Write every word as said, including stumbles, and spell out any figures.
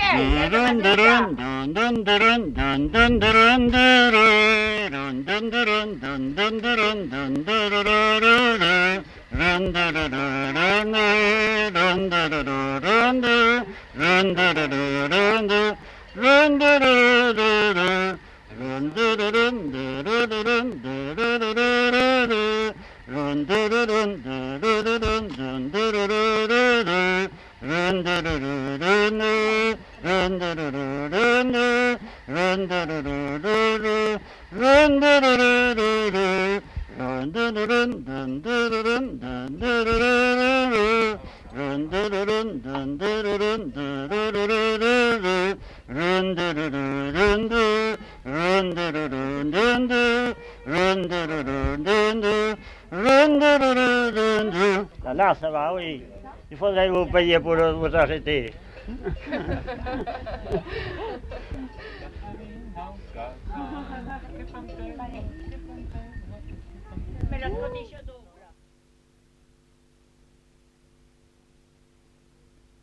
Là, ça va, oui. Il faudrait vous payer pour le, vous acheter. Me las cotizó